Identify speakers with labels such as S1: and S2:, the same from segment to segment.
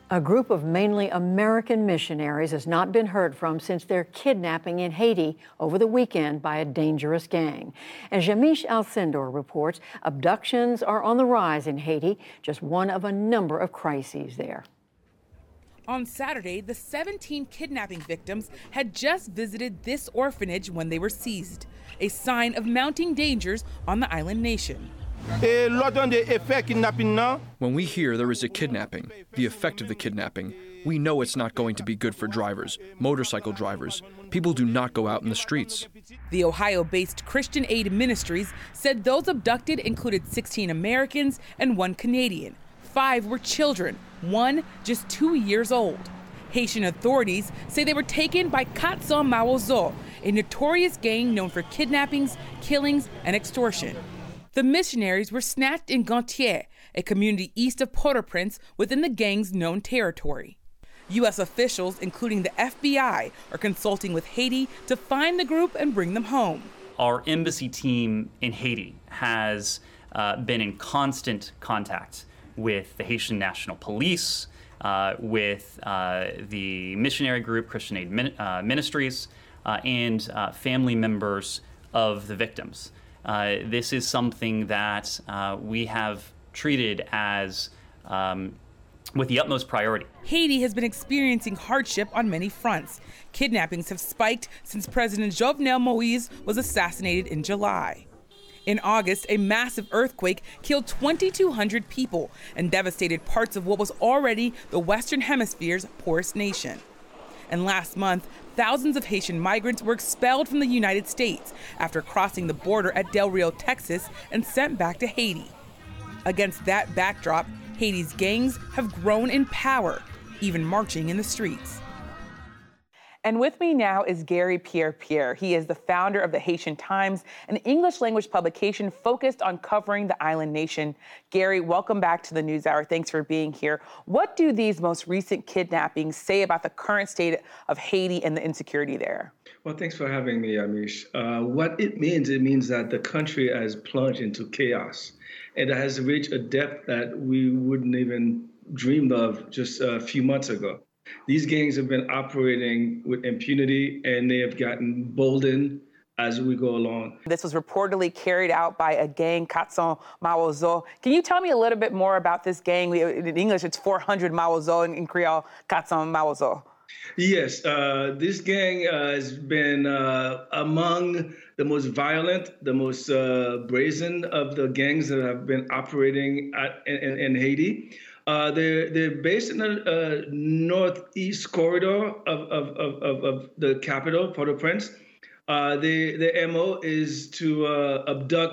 S1: A group of mainly American missionaries has not been heard from since their kidnapping in Haiti over the weekend by a dangerous gang. As Jamish Al-Sindor reports, abductions are on the rise in Haiti, just one of a number of crises there.
S2: On Saturday, the 17 kidnapping victims had just visited this orphanage when they were seized, a sign of mounting dangers on the island nation.
S3: When we hear there is a kidnapping, the effect of the kidnapping, we know it's not going to be good for drivers, motorcycle drivers. People do not go out in the streets.
S2: The Ohio-based Christian Aid Ministries said those abducted included 16 Americans and 1 Canadian. 5 were children, 1 just 2 years old. Haitian authorities say they were taken by 400 Mawozo, a notorious gang known for kidnappings, killings, and extortion. The missionaries were snatched in Gontier, a community east of Port-au-Prince within the gang's known territory. U.S. officials, including the FBI, are consulting with Haiti to find the group and bring them home.
S4: Our embassy team in Haiti has been in constant contact with the Haitian National Police, with the missionary group, Christian Aid Ministries, and family members of the victims. This is something that we have treated as with the utmost priority.
S2: Haiti has been experiencing hardship on many fronts. Kidnappings have spiked since President Jovenel Moïse was assassinated in July. In August, a massive earthquake killed 2,200 people and devastated parts of what was already the Western Hemisphere's poorest nation. And last month, thousands of Haitian migrants were expelled from the United States after crossing the border at Del Rio, Texas, and sent back to Haiti. Against that backdrop, Haiti's gangs have grown in power, even marching in the streets.
S5: And with me now is Gary Pierre-Pierre. He is the founder of the Haitian Times, an English-language publication focused on covering the island nation. Gary, welcome back to the NewsHour. Thanks for being here. What do these most recent kidnappings say about the current state of Haiti and the insecurity there?
S6: Well, thanks for having me, Amish. What it means that the country has plunged into chaos. It has reached a depth that we wouldn't even dreamed of just a few months ago. These gangs have been operating with impunity, and they have gotten boldened as we go along.
S5: This was reportedly carried out by a gang, 400 Mawozo. Can you tell me a little bit more about this gang? In English, it's 400 Mawozo, in Creole, 400 Mawozo.
S6: Yes, this gang has been among the most violent, the most brazen of the gangs that have been operating in Haiti. They're based in the northeast corridor of the capital, Port-au-Prince. Their MO is to abduct,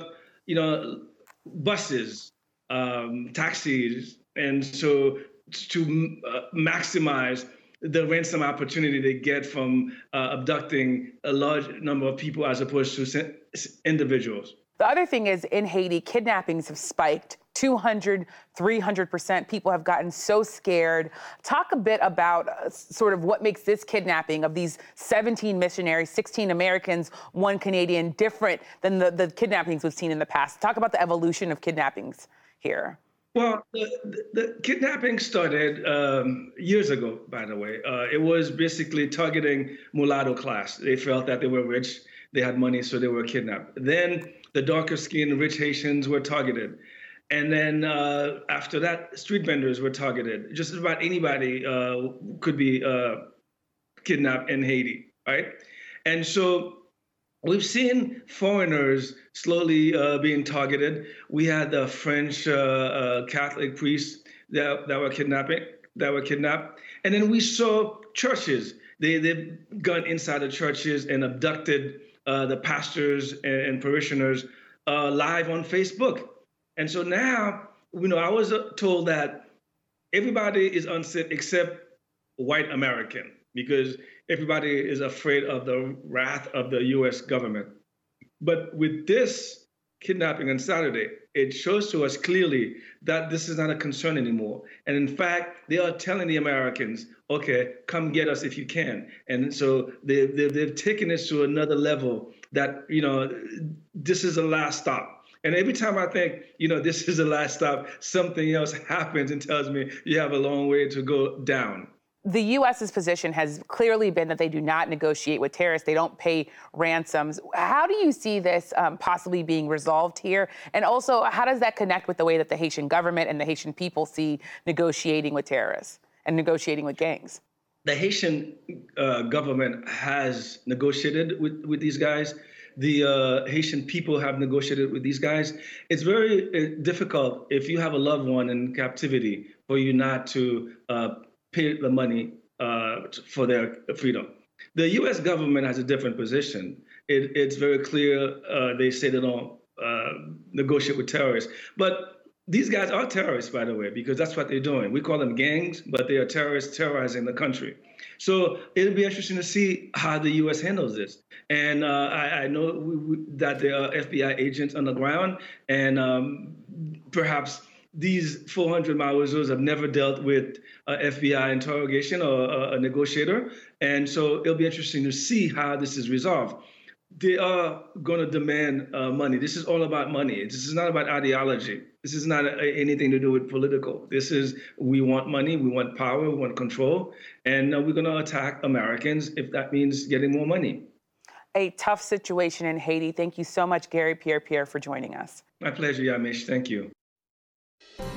S6: buses, taxis, and so to maximize the ransom opportunity they get from abducting a large number of people as opposed to individuals.
S5: The other thing is, in Haiti, kidnappings have spiked 200, 300%. People have gotten so scared. Talk a bit about sort of what makes this kidnapping of these 17 missionaries, 16 Americans, 1 Canadian, different than the kidnappings we've seen in the past. Talk about the evolution of kidnappings here.
S6: Well, the kidnapping started years ago, by the way. It was basically targeting mulatto class. They felt that they were rich, they had money, so they were kidnapped. Then the darker-skinned rich Haitians were targeted. And then after that, street vendors were targeted. Just about anybody could be kidnapped in Haiti, right? And so we've seen foreigners slowly being targeted. We had the French Catholic priests that were kidnapped. And then we saw churches. They've gone inside the churches and abducted the pastors and parishioners live on Facebook. And so now, I was told that everybody is unsafe except white American, because everybody is afraid of the wrath of the U.S. government. But with this kidnapping on Saturday, it shows to us clearly that this is not a concern anymore. And in fact, they are telling the Americans, okay, come get us if you can. And so they've taken this to another level that, this is the last stop. And every time I think, this is the last stop, something else happens and tells me you have a long way to go down.
S5: The U.S.'s position has clearly been that they do not negotiate with terrorists. They don't pay ransoms. How do you see this possibly being resolved here? And also, how does that connect with the way that the Haitian government and the Haitian people see negotiating with terrorists and negotiating with gangs?
S6: The Haitian government has negotiated with these guys. The Haitian people have negotiated with these guys. It's very difficult if you have a loved one in captivity for you not to pay the money for their freedom. The U.S. government has a different position. It's very clear. They say they don't negotiate with terrorists. But these guys are terrorists, by the way, because that's what they're doing. We call them gangs, but they are terrorists terrorizing the country. So it'll be interesting to see how the U.S. handles this. And I know that there are FBI agents on the ground, and perhaps these 400 Maoizos have never dealt with FBI interrogation or a negotiator. And so it'll be interesting to see how this is resolved. They are going to demand money. This is all about money. This is not about ideology. This is not anything to do with political. This is, we want money, we want power, we want control, and we're going to attack Americans if that means getting more money.
S5: A tough situation in Haiti. Thank you so much, Gary Pierre-Pierre, for joining us.
S6: My pleasure, Yamiche. Thank you.